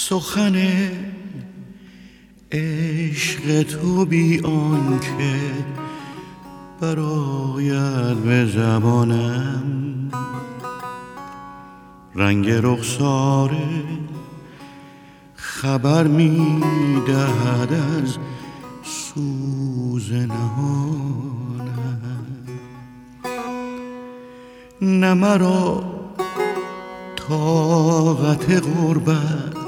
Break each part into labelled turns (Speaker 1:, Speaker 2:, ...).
Speaker 1: سخن عشق تو بی آنکه برآید به زبانم، رنگ رخسار خبر می دهد از سوز نهانم. نه مرا طاقت غربت،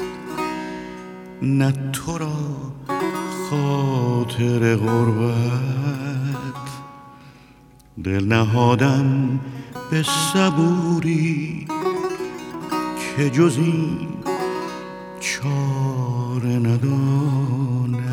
Speaker 1: نه تو را خاطر غربت. دل نهادم به صبوری که جز این چاره ندانم.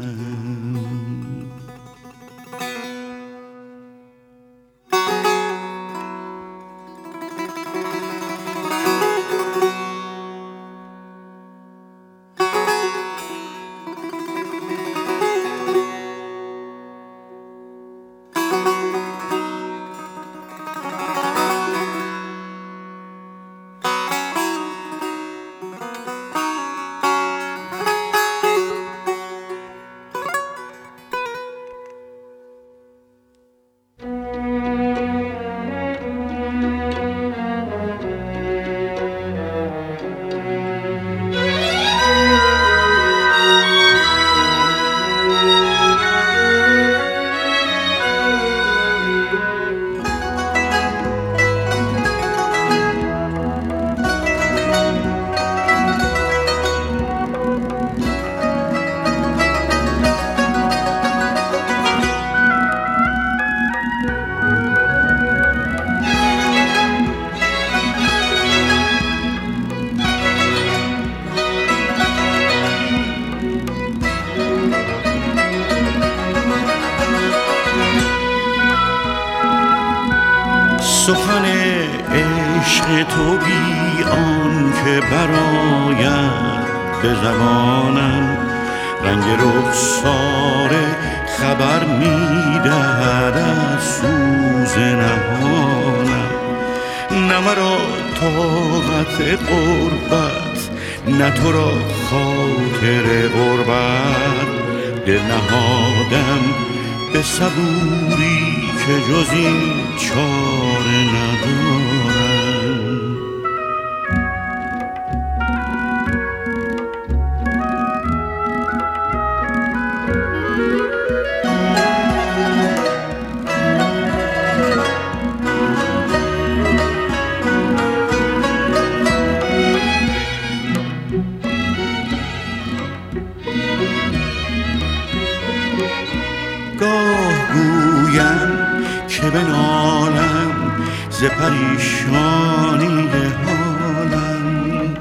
Speaker 1: سخن عشق تو بی آنکه برآید به زبانم، رنگ رخسار خبر می دهد از سوز نهانم. نه مرا طاقت غربت، نه تو را خاطر غربت. دل نهادم به صبوری که جز این چاره ندارم. گاه گویم که بنالم ز پریشانی حالم،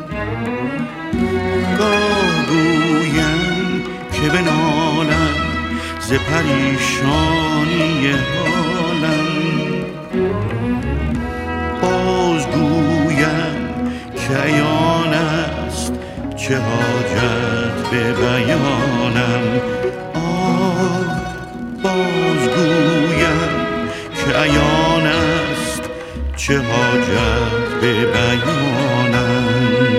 Speaker 1: گاه گویم که بنالم ز پریشانی حالم. باز گویم که عیان است چه حاجت به بیانم. باز گویم که عیان است چه حاجت به بیانم.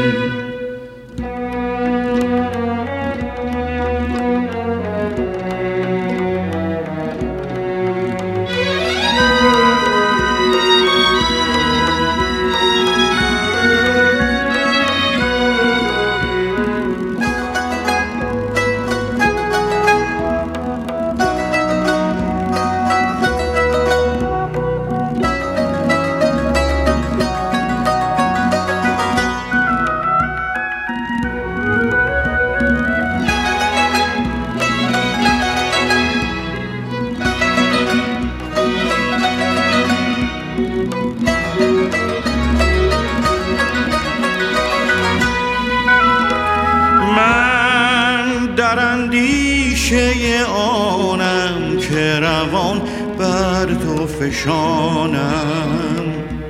Speaker 1: در اندیشه آنم که روان بر تو فشانم.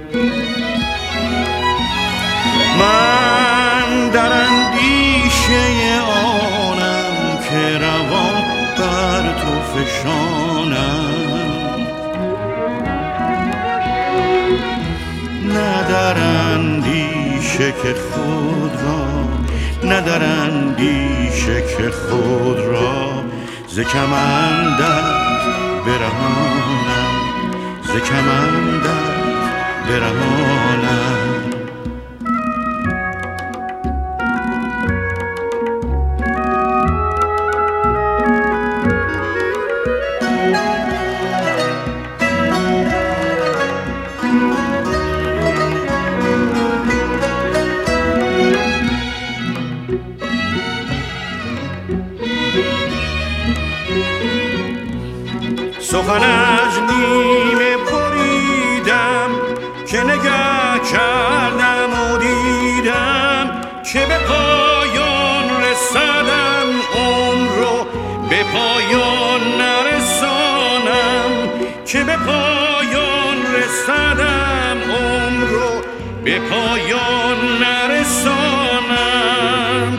Speaker 1: من در اندیشه آنم که روان بر تو فشانم. نه در اندیشه که خود را نه در اندیشه که خود را ز کمندت برهانم، ز کمندت برهانم. سخن از نیمه بریدم که نگه کردم و دیدم که به پایان رسدم، عمر رو به پایان نرسانم، که به پایان رسدم، عمر رو به پایان نرسانم.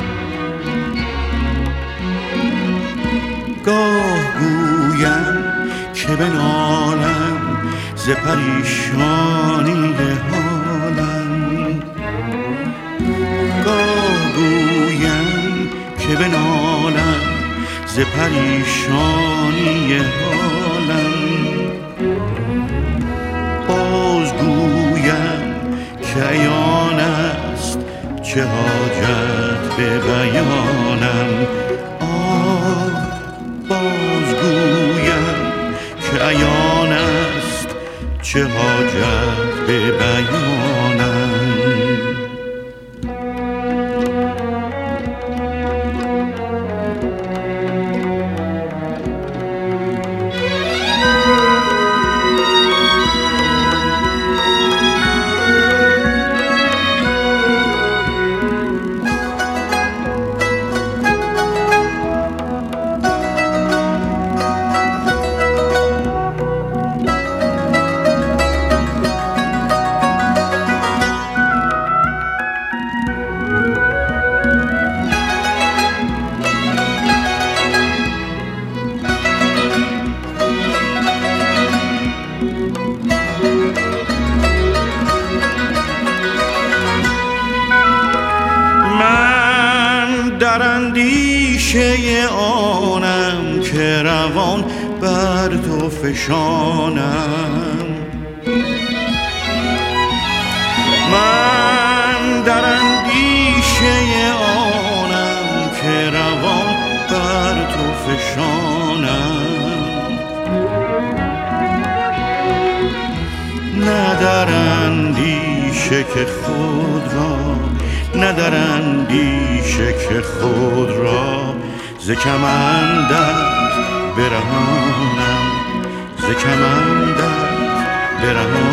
Speaker 1: گاه گویم که بنالم ز پریشانی حالم، گاه گویم که بنالم ز پریشانی حالم، باز گویم که عیان است چه حاجت به بیانم. باز گویم که عیان است چه حاجت به بیانم. در اندیشه آنم که روان بر تو فشانم، من در اندیشه آنم که روان بر تو فشانم، نه در اندیشه که خود را، نه در اندیشه که خود را ز کمندت برهانم، ز کمندت برهانم.